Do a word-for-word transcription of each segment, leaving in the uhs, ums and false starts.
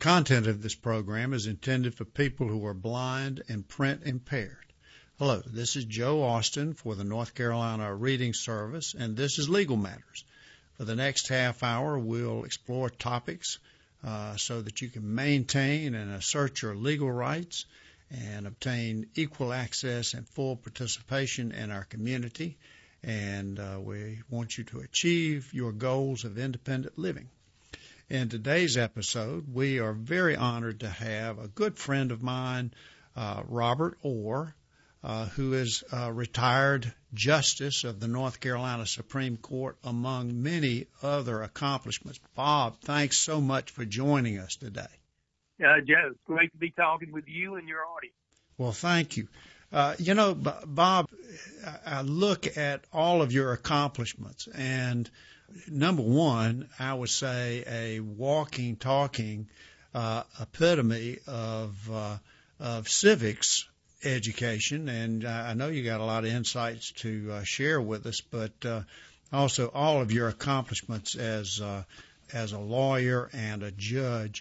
content of this program is intended for people who are blind and print impaired. Hello, this is Joe Austin for the North Carolina Reading Service, and this is Legal Matters. For the next half hour, we'll explore topics uh, so that you can maintain and assert your legal rights and obtain equal access and full participation in our community. And uh, we want you to achieve your goals of independent living. In today's episode, we are very honored to have a good friend of mine, uh, Robert Orr, uh, who is a retired justice of the North Carolina Supreme Court, among many other accomplishments. Bob, thanks so much for joining us today. Uh, Joe, it's great to be talking with you and your audience. Well, thank you. Uh, you know, B- Bob, I look at all of your accomplishments, and number one, I would say a walking, talking uh, epitome of uh, of civics education, and uh, I know you got a lot of insights to uh, share with us, but uh, also all of your accomplishments as uh, as a lawyer and a judge.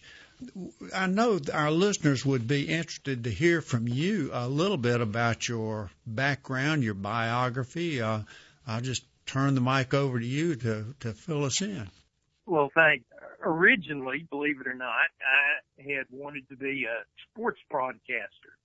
I know our listeners would be interested to hear from you a little bit about your background, your biography. Uh, I'll just turn the mic over to you to, to fill us in. Well, thanks. Originally, believe it or not, I had wanted to be a sports broadcaster.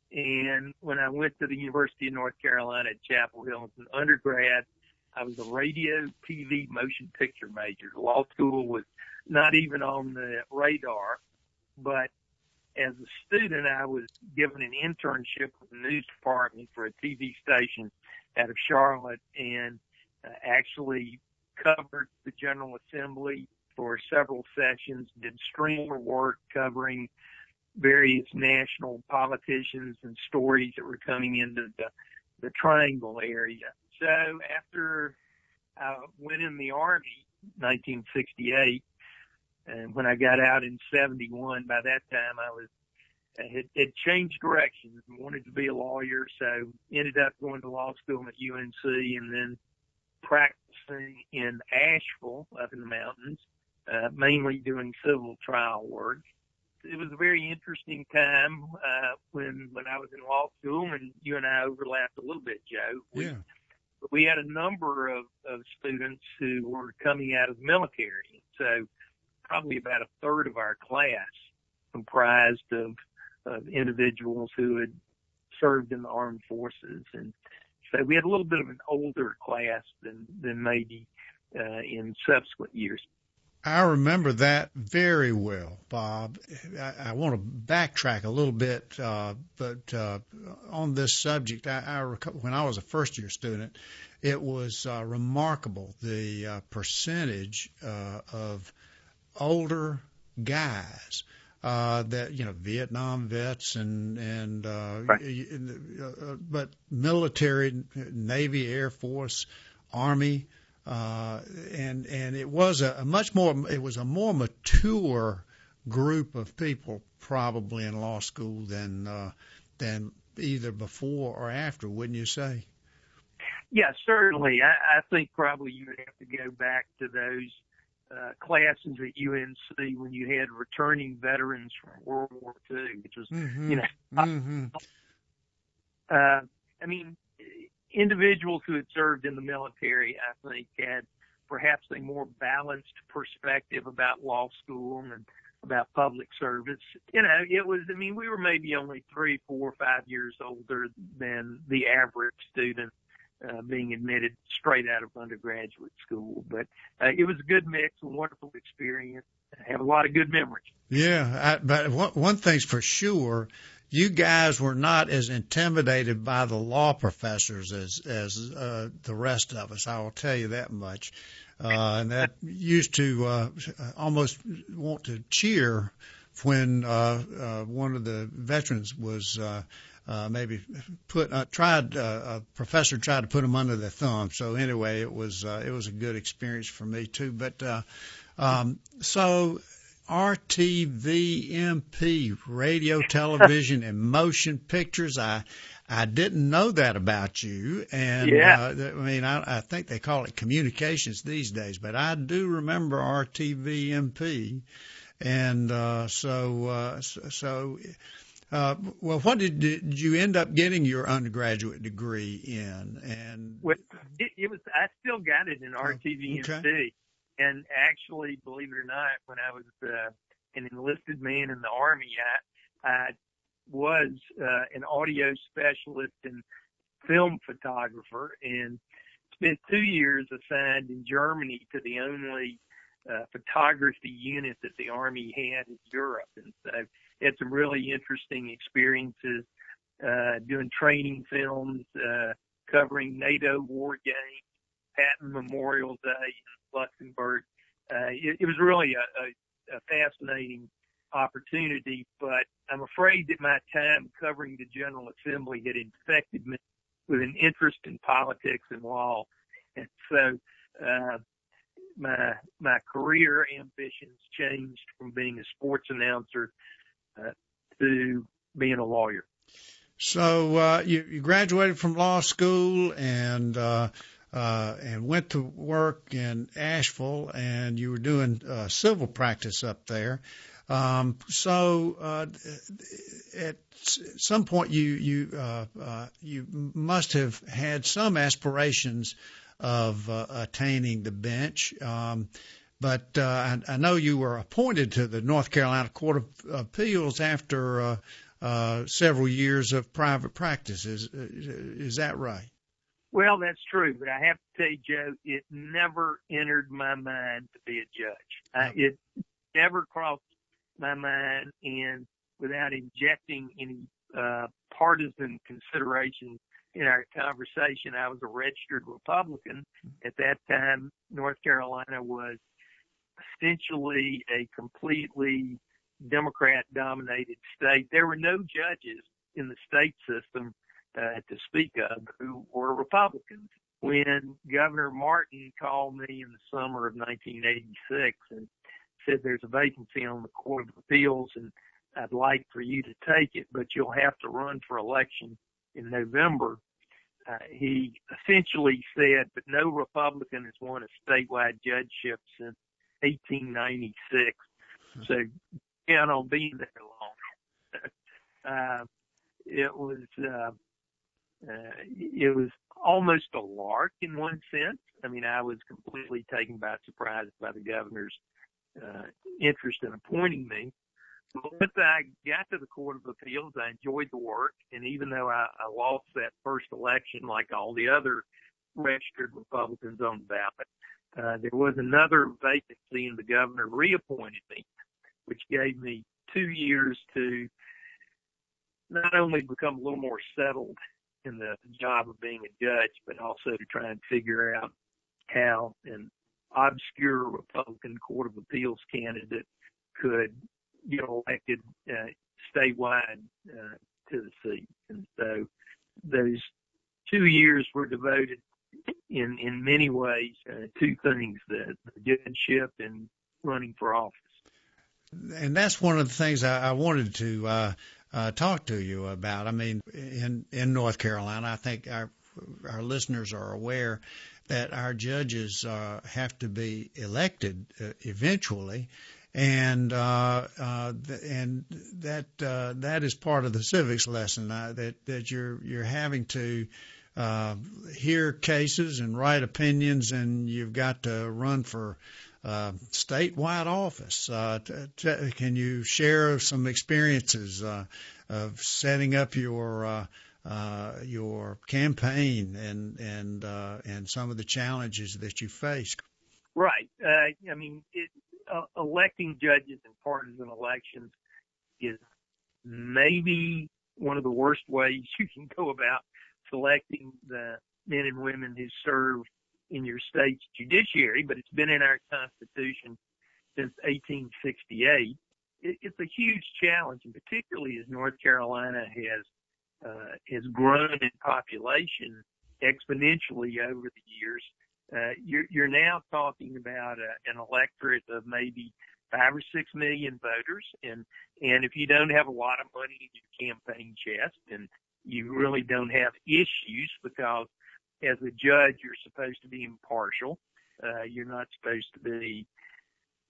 And when I went to the University of North Carolina at Chapel Hill as an undergrad, I was a radio, T V, motion picture major. Law school was not even on the radar. But as a student, I was given an internship with the news department for a T V station out of Charlotte, and uh, actually covered the General Assembly for several sessions, did streamer work covering various national politicians and stories that were coming into the, the Triangle area. So after I went in the Army, nineteen sixty-eight, and when I got out in seventy-one, by that time I was had, had changed directions and wanted to be a lawyer, so ended up going to law school at U N C and then practicing in Asheville up in the mountains, uh, mainly doing civil trial work. It was a very interesting time uh, when when I was in law school, and you and I overlapped a little bit, Joe. We, yeah. We had a number of, of students who were coming out of the military, so probably about a third of our class comprised of, of individuals who had served in the armed forces. And so we had a little bit of an older class than, than maybe uh, in subsequent years. I remember that very well, Bob. I, I want to backtrack a little bit, uh, but uh, on this subject, I, I rec- when I was a first-year student, it was uh, remarkable the uh, percentage uh, of older guys uh that you know Vietnam vets and and uh, right. uh but military, Navy, Air Force, Army, uh and and it was a, a much more it was a more mature group of people probably in law school than uh than either before or after, wouldn't you say? Yeah, certainly. I, I think probably you would have to go back to those Uh, classes at U N C when you had returning veterans from World War Two, which was, mm-hmm. you know, mm-hmm. uh, I mean, individuals who had served in the military, I think, had perhaps a more balanced perspective about law school and about public service. You know, it was, I mean, we were maybe only three, four, five years older than the average student Uh, being admitted straight out of undergraduate school. But uh, it was a good mix, a wonderful experience. I have a lot of good memories. Yeah, I, but one, one thing's for sure, you guys were not as intimidated by the law professors as as uh, the rest of us. I will tell you that much. Uh, and that used to uh, almost want to cheer when uh, uh, one of the veterans was uh, Uh, maybe put uh, tried uh, a professor tried to put them under their thumb. So anyway, it was uh, it was a good experience for me too. But uh, um, so R T V M P, radio, television, and motion pictures. I I didn't know that about you, and yeah. uh, I mean I, I think they call it communications these days, but I do remember R T V M P. And uh, so, uh, so, so uh, well, what did, did you end up getting your undergraduate degree in? And well, it, it was I still got it in R T V N C. Okay. And actually, believe it or not, when I was uh, an enlisted man in the Army, I, I was uh, an audio specialist and film photographer, and spent two years assigned in Germany to the only uh, photography unit that the Army had in Europe. And so had some really interesting experiences uh, doing training films, uh, covering NATO war games, Patton Memorial Day in Luxembourg. Uh, it, it was really a, a, a fascinating opportunity, but I'm afraid that my time covering the General Assembly had infected me with an interest in politics and law. And so uh, my my career ambitions changed from being a sports announcer uh, to being a lawyer. So uh, you, you graduated from law school and uh, uh, and went to work in Asheville, and you were doing uh, civil practice up there. Um, so uh, at some point, you you uh, uh, you must have had some aspirations of uh, attaining the bench. Um, but uh, I, I know you were appointed to the North Carolina Court of Appeals after uh, uh, several years of private practice. Is is that right? Well, that's true, but I have to tell you, Joe, it never entered my mind to be a judge. I, it never crossed my mind, and without injecting any uh, partisan considerations in our conversation, I was a registered Republican. At that time, North Carolina was essentially a completely Democrat-dominated state. There were no judges in the state system uh, to speak of who were Republicans. When Governor Martin called me in the summer of nineteen eighty-six and said there's a vacancy on the Court of Appeals and I'd like for you to take it, but you'll have to run for election in November. Uh, he essentially said, but no Republican has won a statewide judgeship since eighteen ninety-six. So count on being there long. uh, it was, uh, uh, it was almost a lark in one sense. I mean, I was completely taken by surprise by the governor's uh, interest in appointing me. Once I got to the Court of Appeals, I enjoyed the work, and even though I, I lost that first election like all the other registered Republicans on the ballot, uh, there was another vacancy, and the governor reappointed me, which gave me two years to not only become a little more settled in the job of being a judge, but also to try and figure out how an obscure Republican Court of Appeals candidate could get elected uh, statewide uh, to the seat. And so those two years were devoted in, in many ways uh, to things, the, the judgeship and running for office. And that's one of the things I, I wanted to uh, uh, talk to you about. I mean, in, in North Carolina, I think our our listeners are aware that our judges uh, have to be elected uh, eventually. And uh, uh, and that uh, that is part of the civics lesson uh, that that you're you're having to uh, hear cases and write opinions, and you've got to run for uh, statewide office. Uh, t- t- can you share some experiences uh, of setting up your uh, uh, your campaign and and uh, and some of the challenges that you faced? Right. Uh, I mean. It, Uh, electing judges in partisan elections is maybe one of the worst ways you can go about selecting the men and women who serve in your state's judiciary, but it's been in our Constitution since eighteen sixty-eight. It, it's a huge challenge, and particularly as North Carolina has uh, has grown in population exponentially over the years. Uh, you're, you're now talking about a, an electorate of maybe five or six million voters. And, and if you don't have a lot of money in your campaign chest and you really don't have issues, because as a judge, you're supposed to be impartial. Uh, you're not supposed to be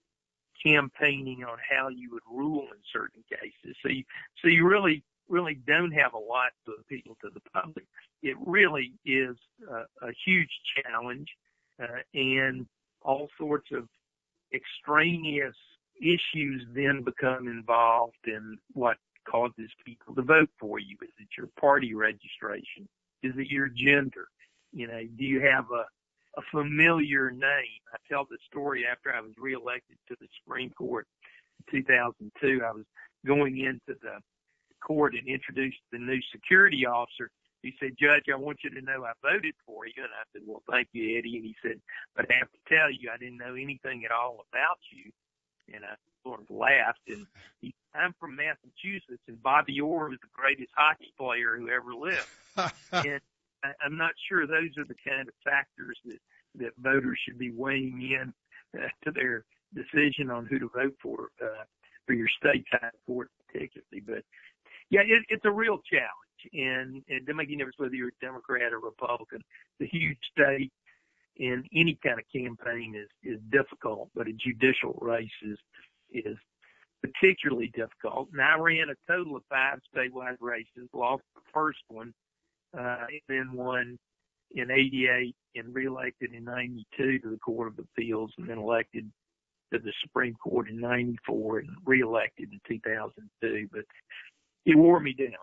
campaigning on how you would rule in certain cases. So you, so you really, really don't have a lot to appeal to the public. It really is a, a huge challenge, uh, and all sorts of extraneous issues then become involved in what causes people to vote for you. Is it your party registration? Is it your gender? You know, do you have a, a familiar name? I tell the story after I was reelected to the Supreme Court in two thousand two. I was going into the court and introduced the new security officer. He said, "Judge, I want you to know I voted for you." And I said, "Well, thank you, Eddie." And he said, "But I have to tell you, I didn't know anything at all about you." And I sort of laughed. And he, I'm from Massachusetts, and Bobby Orr was the greatest hockey player who ever lived. And I, I'm not sure those are the kind of factors that, that voters should be weighing in uh, to their decision on who to vote for, uh, for your state high court particularly. But yeah, it, it's a real challenge. And it doesn't make any difference whether you're a Democrat or Republican. It's a huge state, and any kind of campaign is, is difficult, but a judicial race is, is particularly difficult. And I ran a total of five statewide races, lost the first one, uh, and then won in eighty-eight and reelected in ninety-two to the Court of Appeals, and then elected to the Supreme Court in ninety-four and reelected in two thousand two. But it wore me down.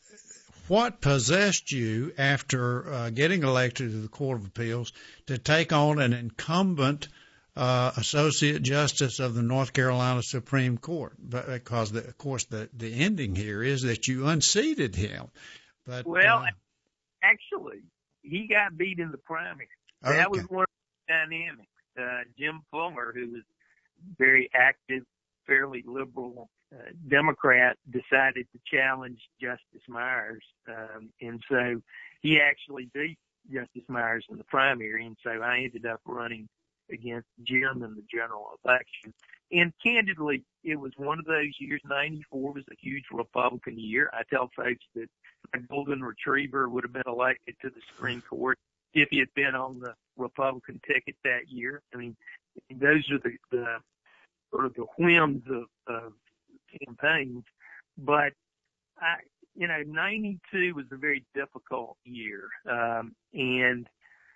What possessed you after uh, getting elected to the Court of Appeals to take on an incumbent uh, Associate Justice of the North Carolina Supreme Court? But, because, the, of course, the, the ending here is that you unseated him. But Well, uh, actually, he got beat in the primary. Okay. That was one of the dynamics. Uh, Jim Fuller, who was very active, fairly liberal uh, Democrat, decided to challenge Justice Myers. Um, and so he actually beat Justice Myers in the primary. And so I ended up running against Jim in the general election. And candidly, it was one of those years. ninety-four was a huge Republican year. I tell folks that a golden retriever would have been elected to the Supreme Court if he had been on the Republican ticket that year. I mean, those are the, the sort of the whims of, of campaigns. But I, you know, ninety-two was a very difficult year. Um, and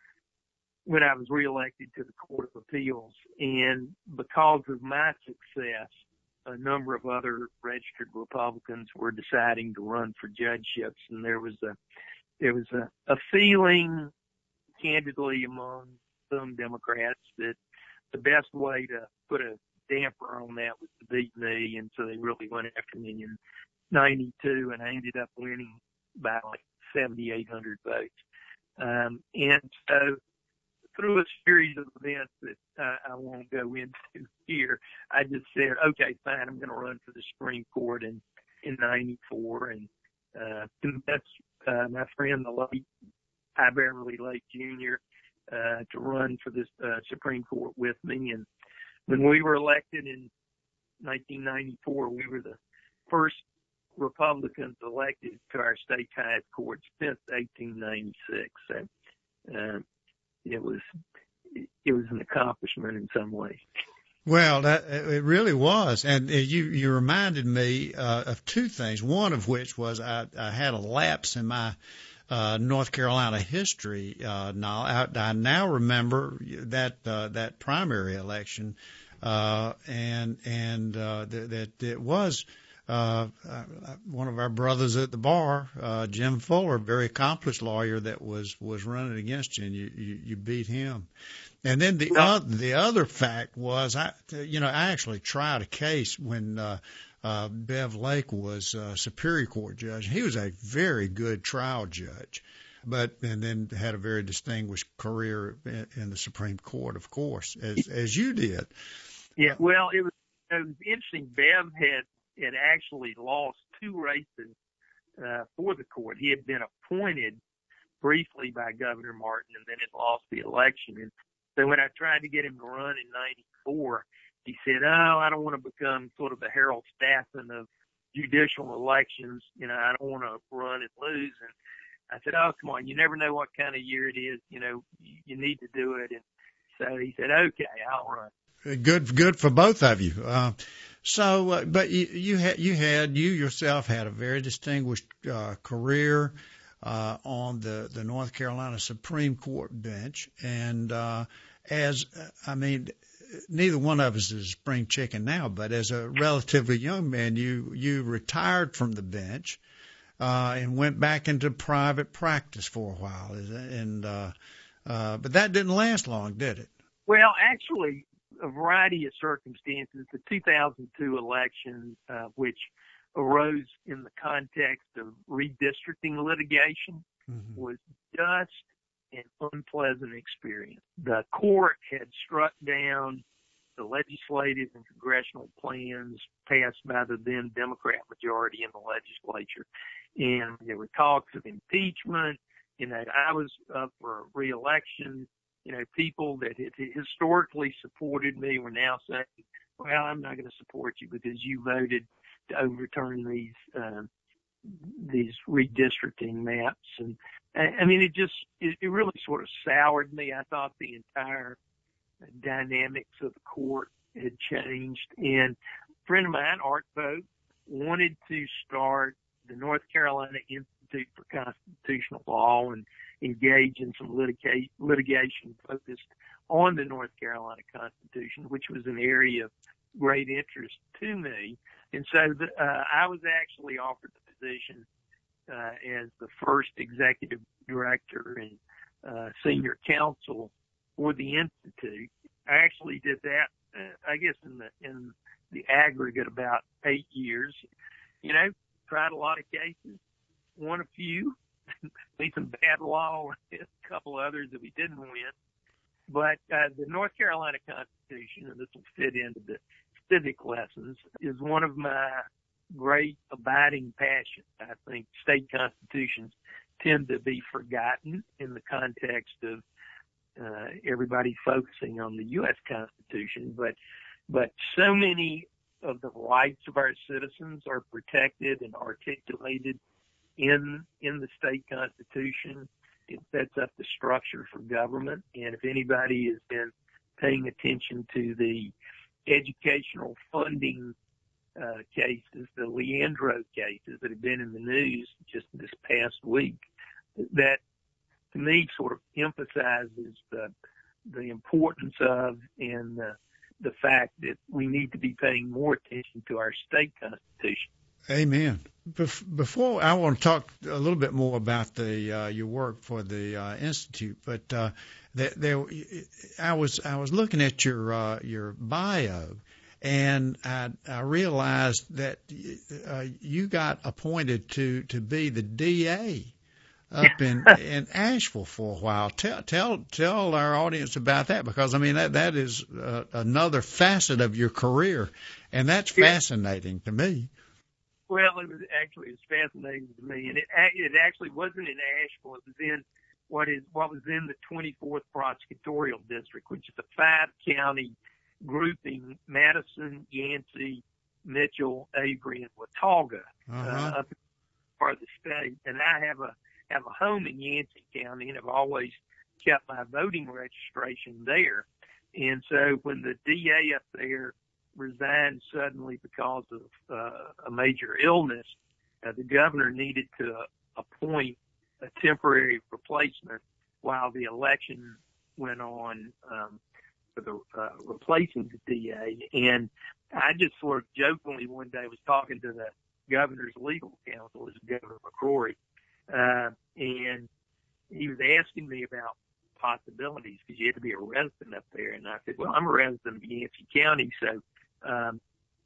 when I was reelected to the Court of Appeals, and because of my success, a number of other registered Republicans were deciding to run for judgeships, and there was a there was a, a feeling, candidly, among some Democrats that the best way to put a damper on that was to beat me, and so they really went after me in ninety-two, and I ended up winning by like seventy-eight hundred votes. Um, and so through a series of events that uh, I won't go into here, I just said, okay, fine, I'm going to run for the Supreme Court in, in ninety-four, and uh, that's uh, my friend, the late I. Beverly Lake Junior, uh, to run for the uh, Supreme Court with me. And when we were elected in nineteen ninety-four, we were the first Republicans elected to our state highest court since eighteen ninety-six. So, uh, it was, it was an accomplishment in some ways. Well, that, it really was. And you, you reminded me uh, of two things, one of which was I, I had a lapse in my uh, North Carolina history. Uh, now, I, I now remember that uh, that primary election, uh, and and uh, that, that it was uh, one of our brothers at the bar, uh, Jim Fuller, very accomplished lawyer, that was was running against you, and you you, you beat him. And then the Well, other the other fact was, I you know I actually tried a case when uh, uh, Bev Lake was uh, Superior Court judge. He was a very good trial judge, but and then had a very distinguished career in, in the Supreme Court, of course, as as you did. yeah, well, it was, it was interesting. Bev had had actually lost two races uh, for the court. He had been appointed briefly by Governor Martin, and then had lost the election. And so when I tried to get him to run in ninety-four, he said, "Oh, I don't want to become sort of the Harold Stassen of judicial elections. You know, I don't want to run and lose." And I said, "Oh, come on, you never know what kind of year it is. You know, you, you need to do it." And so he said, "Okay, I'll run." Good, good for both of you. Uh, so, uh, but you, you had, you had, you yourself had a very distinguished uh, career uh, on the, the North Carolina Supreme Court bench. And uh, as, I mean, neither one of us is spring chicken now, but as a relatively young man, you, you retired from the bench uh, and went back into private practice for a while. And, uh, uh, but that didn't last long, did it? Well, actually, a variety of circumstances. The two thousand two election, uh, which arose in the context of redistricting litigation, mm-hmm. was just an unpleasant experience. The court had struck down the legislative and congressional plans passed by the then Democrat majority in the legislature. And there were talks of impeachment. You know, I was up for re-election. You know, people that had historically supported me were now saying, well, I'm not going to support you because you voted to overturn these, uh, these redistricting maps. And I mean, it just, it, it really sort of soured me. I thought the entire dynamics of the court had changed. And a friend of mine, Art Vogt, wanted to start the North Carolina Institute for Constitutional Law and engage in some litigation, litigation focused on the North Carolina Constitution, which was an area of great interest to me. And so the, uh, I was actually offered the position uh, as the first executive director and uh, senior counsel for the Institute. I actually did that, uh, I guess, in the in the aggregate about eight years. You know, tried a lot of cases, won a few, made some bad law, a couple others that we didn't win. But uh, the North Carolina Constitution, and this will fit into the civic lessons, is one of my great abiding passions. I think state constitutions tend to be forgotten in the context of uh, everybody focusing on the U S Constitution, but but so many of the rights of our citizens are protected and articulated in in the state constitution. It sets up the structure for government. And if anybody has been paying attention to the educational funding uh, cases, the Leandro cases that have been in the news just this past week, that to me sort of emphasizes the the importance of and the, the fact that we need to be paying more attention to our state constitution. Amen. Before I want to talk a little bit more about the uh, your work for the uh, Institute, but uh, there, there I was I was looking at your uh, your bio, and I, I realized that uh, you got appointed to, to be the D A up in in Asheville for a while. Tell tell tell our audience about that, because I mean that that is uh, another facet of your career, and that's fascinating to me. Well, it was actually it's fascinating to me, and it it actually wasn't in Asheville. It was in what is what was in the twenty-fourth Prosecutorial District, which is a five-county grouping: Madison, Yancey, Mitchell, Avery, and Watauga, uh-huh. uh, up in part of the state. And I have a have a home in Yancey County, and have always kept my voting registration there. And so when the D A up there resigned suddenly because of uh, a major illness, uh, the governor needed to appoint a temporary replacement while the election went on um, for the uh, replacing the D A. And I just sort of jokingly one day was talking to the governor's legal counsel, as Governor McCrory, uh, and he was asking me about possibilities because you had to be a resident up there. And I said, well, I'm a resident of Yancey County, so Um,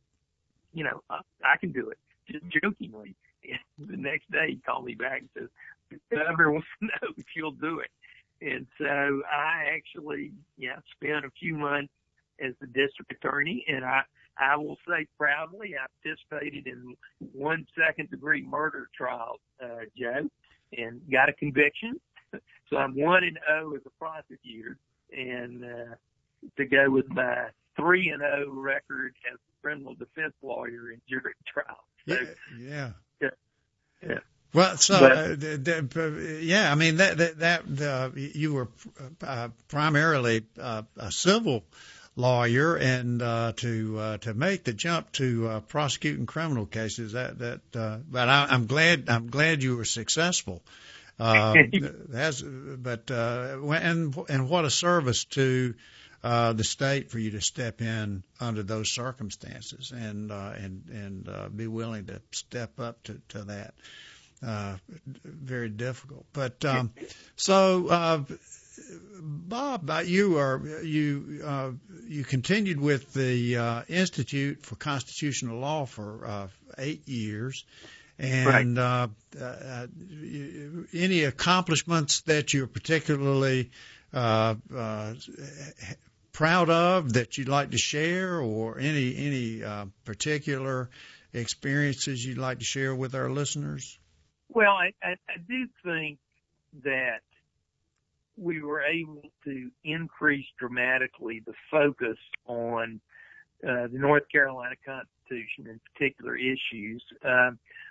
you know, I, I can do it, just jokingly. And the next day he called me back and says, the governor wants to know if you'll do it. And so I actually, yeah, spent a few months as the district attorney, and I, I will say proudly, I participated in one second degree murder trial, uh, Joe, and got a conviction. So I'm one and oh as a prosecutor, and, uh, to go with my three and oh record as a criminal defense lawyer in jury trial. So, yeah, yeah, yeah. Well, so but, uh, the, the, yeah, I mean that that, that uh, you were uh, primarily uh, a civil lawyer and uh, to uh, to make the jump to uh, prosecuting criminal cases. That that, uh, but I, I'm glad I'm glad you were successful. Uh, that's, but uh, and and what a service to uh, the state for you to step in under those circumstances and uh, and and uh, be willing to step up to to that. Uh, very difficult. But um, so. Uh, Bob, you are you uh, you continued with the uh, Institute for Constitutional Law for uh, eight years, and right. uh, uh, any accomplishments that you're particularly uh, uh, proud of that you'd like to share, or any any uh, particular experiences you'd like to share with our listeners? Well, I, I, I do think that we were able to increase dramatically the focus on uh, the North Carolina Constitution and particular issues. Uh,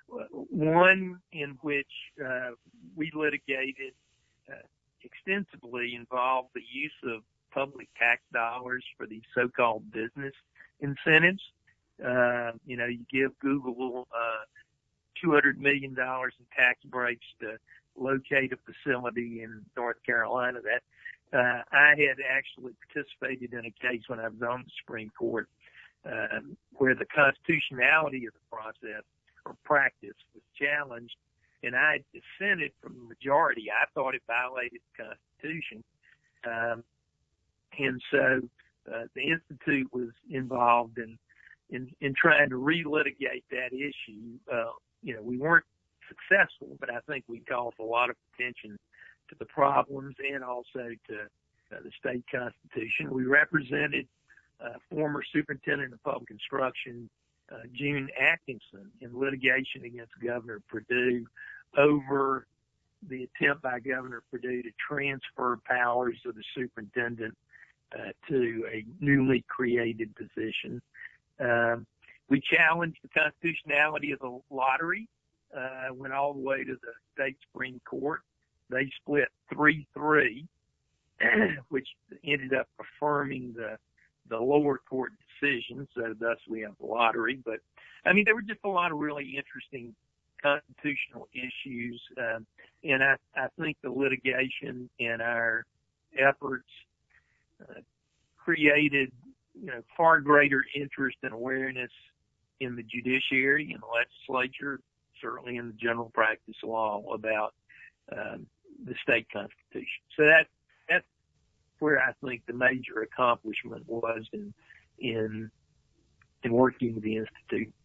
one in which uh, we litigated uh, extensively involved the use of public tax dollars for these so-called business incentives. Uh, you know, you give Google uh, two hundred million dollars in tax breaks to locate a facility in North Carolina. That uh, I had actually participated in a case when I was on the Supreme Court uh, where the constitutionality of the process or practice was challenged, and I dissented from the majority. I thought it violated the Constitution. Um, and so uh, the Institute was involved in, in, in trying to relitigate that issue. Uh, you know, we weren't successful, but I think we called a lot of attention to the problems and also to uh, the state constitution. We represented uh, former superintendent of public instruction, uh, June Atkinson, in litigation against Governor Perdue over the attempt by Governor Perdue to transfer powers of the superintendent uh, to a newly created position. Um, we challenged the constitutionality of the lottery. Uh, went all the way to the state Supreme Court. They split three three, which ended up affirming the the lower court decision, so thus we have the lottery. But, I mean, there were just a lot of really interesting constitutional issues, um, and I, I think the litigation and our efforts uh, created, you know, far greater interest and awareness in the judiciary and the legislature, certainly in the general practice law, about um, the state constitution. So that that's where I think the major accomplishment was in in in working with the Institute.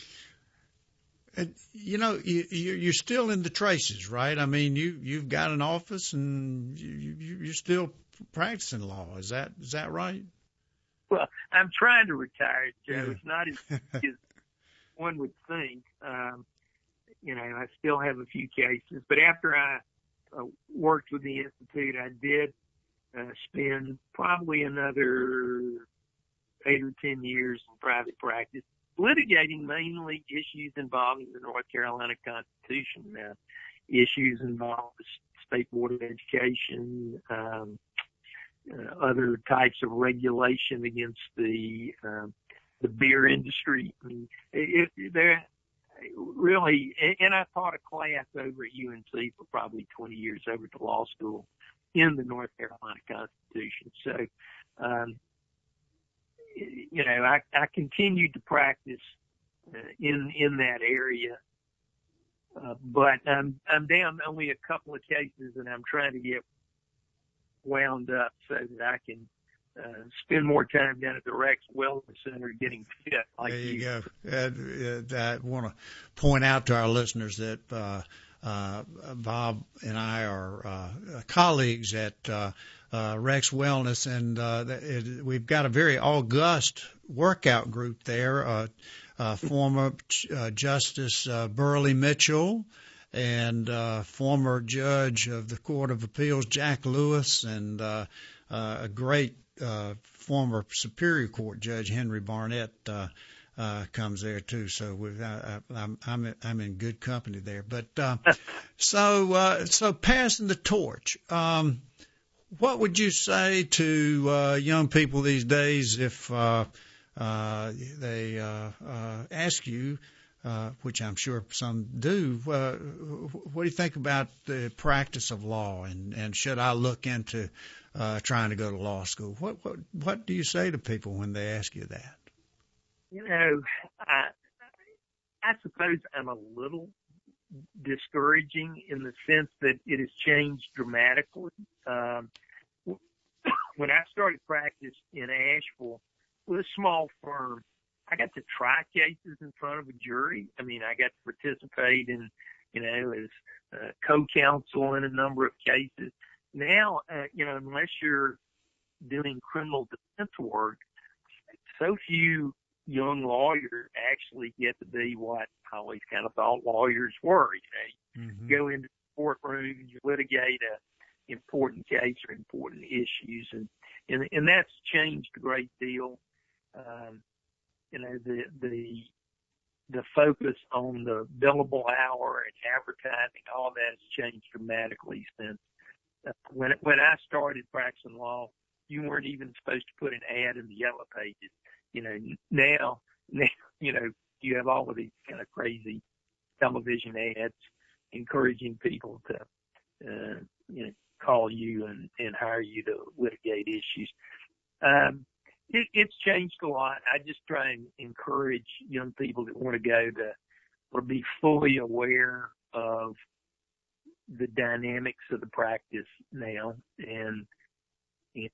And, you know, you, you're still in the traces, right? I mean, you you've got an office and you, you're still practicing law. Is that is that right? Well, I'm trying to retire, Joe. Yeah. It's not as, as one would think. Um, You know, I still have a few cases, but after I uh, worked with the Institute, I did uh, spend probably another eight or ten years in private practice, litigating mainly issues involving the North Carolina Constitution, uh, issues involving the State Board of Education, um, uh, other types of regulation against the um, the beer industry. I mean, it, it, there. Really, and I taught a class over at U N C for probably twenty years over at the law school in the North Carolina Constitution. So, um, you know, I, I continued to practice uh, in in that area, uh, but I'm I'm down only a couple of cases, and I'm trying to get wound up so that I can Uh, spend more time down at the Rex Wellness Center getting fit. Like there you, you. go. Uh, uh, I want to point out to our listeners that uh, uh, Bob and I are uh, colleagues at uh, uh, Rex Wellness, and uh, it, we've got a very august workout group there. Uh, uh, former uh, Justice uh, Burley Mitchell and uh, former judge of the Court of Appeals Jack Lewis, and uh, uh, a great Uh, former Superior Court Judge Henry Barnett uh, uh, comes there too, so we've, uh, I'm I'm I'm in good company there. But uh, so uh, so passing the torch. Um, what would you say to uh, young people these days if uh, uh, they uh, uh, ask you, uh, which I'm sure some do, uh, what do you think about the practice of law, and, and should I look into uh, trying to go to law school? What, what what do you say to people when they ask you that? You know, I I suppose I'm a little discouraging in the sense that it has changed dramatically. Um, when I started practice in Asheville with a small firm, I got to try cases in front of a jury. I mean, I got to participate in, you know, as uh, co-counsel in a number of cases. Now, uh, you know, unless you're doing criminal defense work, so few young lawyers actually get to be what I always kind of thought lawyers were. You know, you mm-hmm. go into the courtroom, you litigate a important case or important issues, and and, and that's changed a great deal. Um, you know, the the the focus on the billable hour and advertising, all that has changed dramatically since uh, when when I started practicing law. You weren't even supposed to put an ad in the Yellow Pages. You know, now, now, you know, you have all of these kind of crazy television ads encouraging people to, uh, you know, call you and, and hire you to litigate issues. Um, it, it's changed a lot. I just try and encourage young people that want to go to, or be fully aware of the dynamics of the practice now, and, and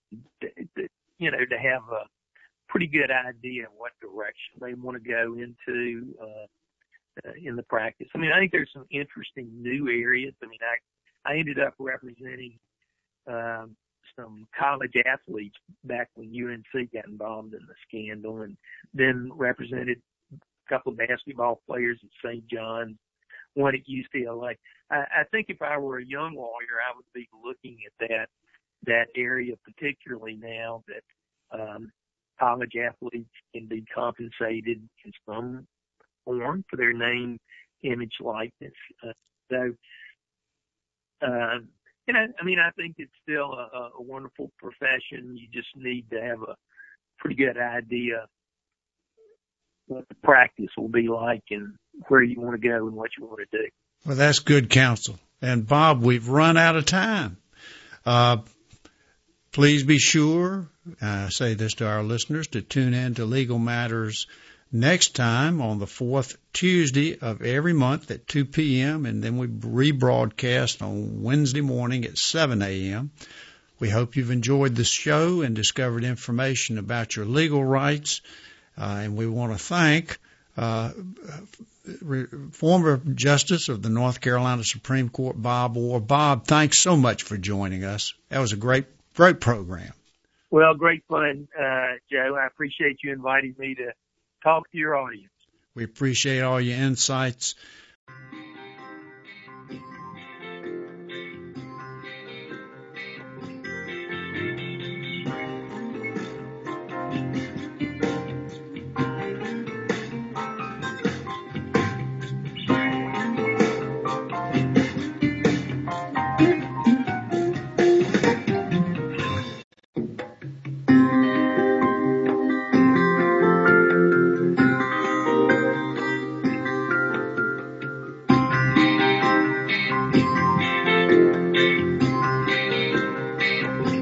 you know, to have a pretty good idea of what direction they want to go into uh, uh, in the practice. I mean, I think there's some interesting new areas. I mean, I I ended up representing um, some college athletes back when U N C got involved in the scandal, and then represented a couple of basketball players at Saint John's, one at U C L A. I, I think if I were a young lawyer, I would be looking at that that area, particularly now that um, college athletes can be compensated in some form for their name, image, likeness. Uh, so, uh, you know, I mean, I think it's still a, a wonderful profession. You just need to have a pretty good idea what the practice will be like and where you want to go and what you want to do. Well, that's good counsel. And Bob, we've run out of time. Uh, please be sure, I say this to our listeners, to tune in to Legal Matters next time on the fourth Tuesday of every month at two p.m. and then we rebroadcast on Wednesday morning at seven a.m. We hope you've enjoyed this show and discovered information about your legal rights. Uh, and we want to thank uh, former Justice of the North Carolina Supreme Court, Bob Orr. Bob, thanks so much for joining us. That was a great, great program. Well, great fun, uh, Joe. I appreciate you inviting me to talk to your audience. We appreciate all your insights.